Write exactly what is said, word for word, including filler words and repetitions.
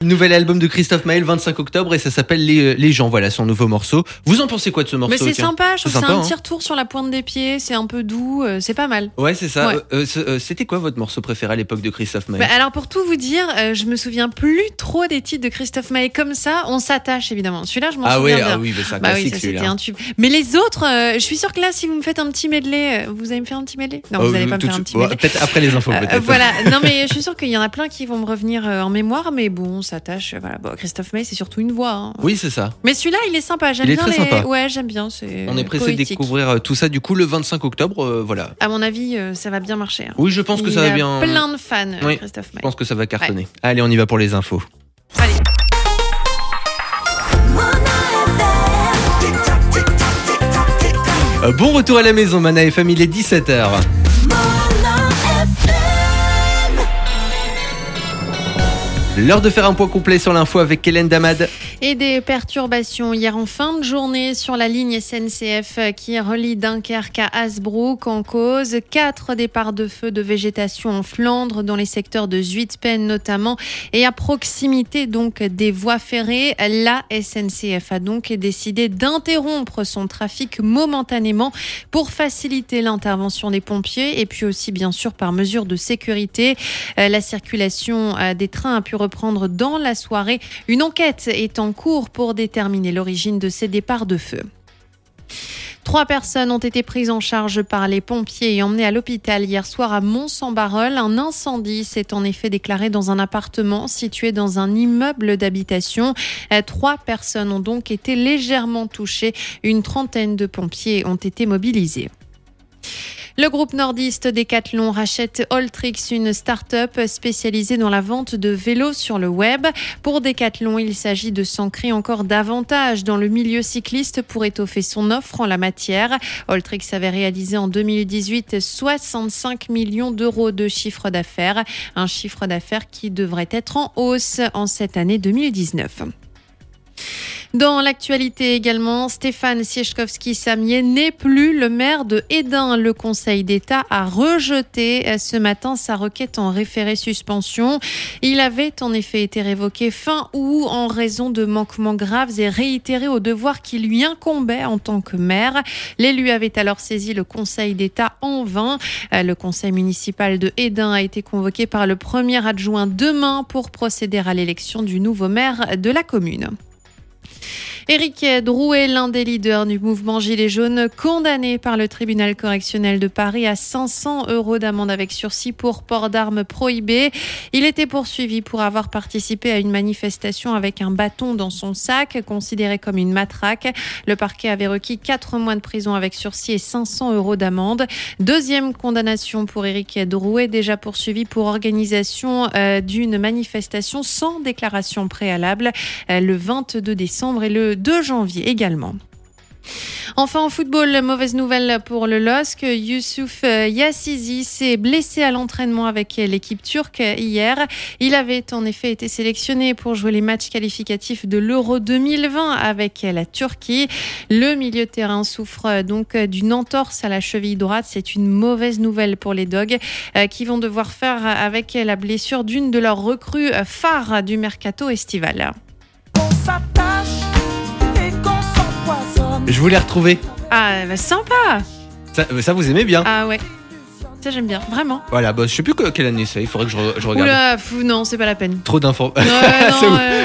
Nouvel album de Christophe Maé le vingt-cinq octobre et ça s'appelle Les, Les gens, voilà son nouveau morceau. Vous en pensez quoi de ce morceau? Mais c'est tiens sympa, je trouve que c'est sympa, un hein. petit retour sur la pointe des pieds, c'est un peu doux, euh, c'est pas mal. Ouais, c'est ça. Ouais. Euh, euh, C'était quoi votre morceau préféré à l'époque de Christophe Maé? Bah alors pour tout vous dire, euh, je me souviens plus trop des titres de Christophe Maé comme ça. On s'attache évidemment. Celui-là, je m'en Ah souviens ouais, bien. ah oui, bah c'est un Bah oui, classique ça c'était celui-là. un tube. Mais les autres, euh, je suis sûre que là, si vous me faites un petit medley, euh, vous allez me faire un petit medley? Non, Oh, vous allez pas me tout de faire un suite. petit Ouais, medley. peut-être après les infos, Euh, peut-être. voilà, non mais je suis sûre qu'il y en a plein qui vont me revenir euh, en mémoire, mais bon, on s'attache. Voilà, bon, Christophe Maé, c'est surtout une voix. Hein. Oui, c'est ça. Mais celui-là, il est sympa. J'aime Il est bien très les. sympa. Ouais, j'aime bien. C'est On est pressé poétique. de découvrir euh, tout ça du coup le vingt-cinq octobre, euh, voilà. À mon avis, euh, ça va bien marcher. Hein. Oui, je pense que il ça va a bien. Plein de fans, euh, Oui, Christophe Je Maé. pense que ça va cartonner. Allez, on y va pour les infos. Allez. Euh, bon retour à la maison, Mana F M, il est dix-sept heures. L'heure de faire un point complet sur l'info avec Hélène Damad. Et des perturbations hier en fin de journée sur la ligne S N C F qui relie Dunkerque à Hasbrook. En cause quatre départs de feu de végétation en Flandre dans les secteurs de Zuidpen notamment et à proximité donc des voies ferrées. La S N C F a donc décidé d'interrompre son trafic momentanément pour faciliter l'intervention des pompiers et puis aussi bien sûr par mesure de sécurité. La circulation des trains a pu reprendre dans la soirée. Une enquête est en cours pour déterminer l'origine de ces départs de feu. Trois personnes ont été prises en charge par les pompiers et emmenées à l'hôpital hier soir à Mons-en-Barœul. Un incendie s'est en effet déclaré dans un appartement situé dans un immeuble d'habitation. Trois personnes ont donc été légèrement touchées. Une trentaine de pompiers ont été mobilisés. Le groupe nordiste Decathlon rachète Alltrix, une start-up spécialisée dans la vente de vélos sur le web. Pour Decathlon, il s'agit de s'ancrer encore davantage dans le milieu cycliste pour étoffer son offre en la matière. Alltrix avait réalisé en deux mille dix-huit soixante-cinq millions d'euros de chiffre d'affaires, un chiffre d'affaires qui devrait être en hausse en cette année deux mille dix-neuf. Dans l'actualité également, Stéphane Sieczkowski-Samier n'est plus le maire de Hesdin. Le Conseil d'État a rejeté ce matin sa requête en référé suspension. Il avait en effet été révoqué fin août en raison de manquements graves et réitérés aux devoirs qui lui incombaient en tant que maire. L'élu avait alors saisi le Conseil d'État en vain. Le conseil municipal de Hesdin a été convoqué par le premier adjoint demain pour procéder à l'élection du nouveau maire de la commune. Éric Drouet, l'un des leaders du mouvement Gilets jaunes, condamné par le tribunal correctionnel de Paris à cinq cents euros d'amende avec sursis pour port d'armes prohibé. Il était poursuivi pour avoir participé à une manifestation avec un bâton dans son sac, considéré comme une matraque. Le parquet avait requis quatre mois de prison avec sursis et cinq cents euros d'amende. Deuxième condamnation pour Éric Drouet, déjà poursuivi pour organisation euh, d'une manifestation sans déclaration préalable euh, le vingt-deux décembre et le deux janvier également. Enfin en football, mauvaise nouvelle pour le L O S C. Youssouf Yazici s'est blessé à l'entraînement avec l'équipe turque hier. Il avait en effet été sélectionné pour jouer les matchs qualificatifs de l'Euro deux mille vingt avec la Turquie. Le milieu de terrain souffre donc d'une entorse à la cheville droite. C'est une mauvaise nouvelle pour les Dogs qui vont devoir faire avec la blessure d'une de leurs recrues phares du mercato estival. On s'attache et qu'on s'empoisonne. Je voulais retrouver. Ah, bah, sympa. Ça, ça vous aimez bien? Ah ouais, ça j'aime bien, vraiment. Voilà, bah, je sais plus que- quelle année c'est, il faudrait que je, re- je regarde. Oula, fou, non, c'est pas la peine. Trop d'infos. Ouais, C'est non, bon. euh,